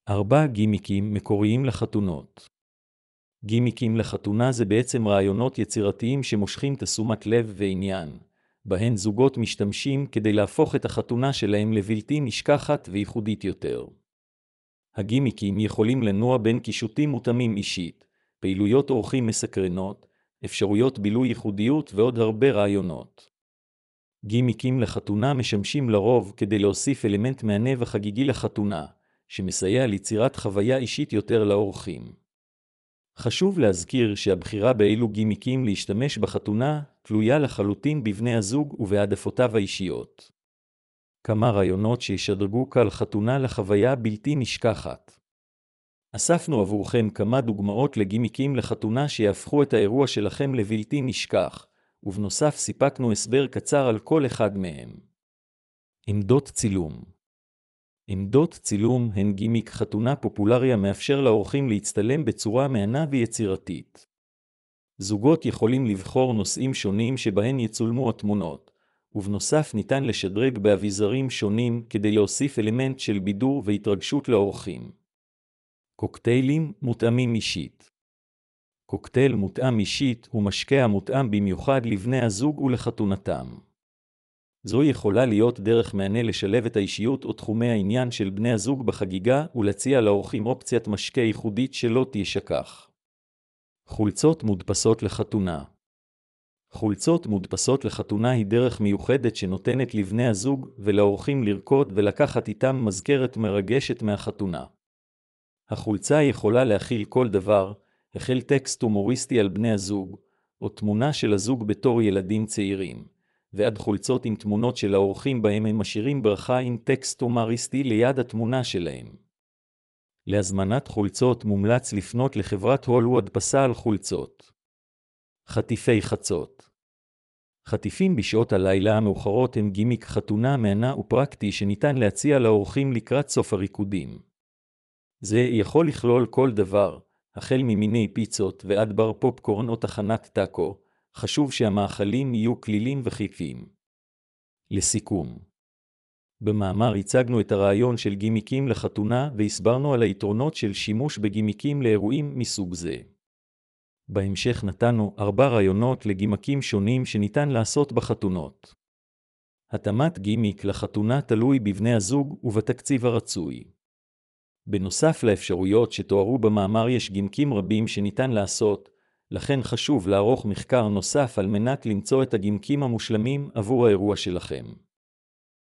4 גימיקים מקוריים לחתונות. גימיקים לחתונה זה בעצם רעיונות יצירתיים שמושכים תשומת לב ועניין, בהן זוגות משתמשים כדי להפוך את החתונה שלהם לבלתי נשכחת וייחודית יותר. הגימיקים יכולים לנוע בין קישוטים מותאמים אישית, פעילויות אורחים מסקרנות, אפשרויות בילוי ייחודיות ועוד הרבה רעיונות. גימיקים לחתונה משמשים לרוב כדי להוסיף אלמנט מענה וחגיגי לחתונה, שמסייע ליצירת חוויה אישית יותר לאורחים. חשוב להזכיר שהבחירה באילו גימיקים להשתמש בחתונה תלויה לחלוטין בבני הזוג ובהעדפותיו האישיות. כמה רעיונות שישדרגו כל חתונה לחוויה בלתי נשכחת. אספנו עבורכם כמה דוגמאות לגימיקים לחתונה שיהפכו את האירוע שלכם לבלתי נשכח, ובנוסף סיפקנו הסבר קצר על כל אחד מהם. עמדות צילום. עמדות צילום הן גימיק חתונה פופולרי המאפשר לאורחים להצטלם בצורה מהנה ויצירתית. זוגות יכולים לבחור נושאים שונים שבהן יצולמו התמונות, ובנוסף ניתן לשדרג באביזרים שונים כדי להוסיף אלמנט של בידור והתרגשות לאורחים. קוקטיילים מותאמים אישית. קוקטייל מותאם אישית הוא משקה המותאם במיוחד לבני הזוג ולחתונתם. זו יכולה להיות דרך מענה לשלב את האישיות או תחומי העניין של בני הזוג בחגיגה ולהציע לאורחים אופציית משקה ייחודית שלא תשכח. חולצות מודפסות לחתונה. חולצות מודפסות לחתונה היא דרך מיוחדת שנותנת לבני הזוג ולאורחים לרקוד ולקחת איתם מזכרת מרגשת מהחתונה. החולצה יכולה להכיל כל דבר, החל טקסט הומוריסטי על בני הזוג, או תמונה של הזוג בתור ילדים צעירים, ועד חולצות עם תמונות של האורחים בהם הם משאירים ברכה עם טקסט הומוריסטי ליד התמונה שלהם. להזמנת חולצות מומלץ לפנות לחברת הולו הדפסה על חולצות. חטיפי חצות. חטיפים בשעות הלילה המאוחרות הם גימיק חתונה מהנה ופרקטי שניתן להציע לאורחים לקראת סוף הריקודים. זה יכול לכלול כל דבר, החל ממיני פיצות ועד בר פופקורן או תחנת טאקו, חשוב שהמאכלים יהיו כלילים וחיפים. לסיכום. במאמר הצגנו את הרעיון של גימיקים לחתונה והסברנו על היתרונות של שימוש בגימיקים לאירועים מסוג זה. בהמשך נתנו 4 רעיונות לגימיקים שונים שניתן לעשות בחתונות. התאמת גימיק לחתונה תלוי בבני הזוג ובתקציב הרצוי. בנוסף לאפשרויות שתוארו במאמר יש גימיקים רבים שניתן לעשות, לכן חשוב לערוך מחקר נוסף על מנת למצוא את הגימיקים המושלמים עבור האירוע שלכם.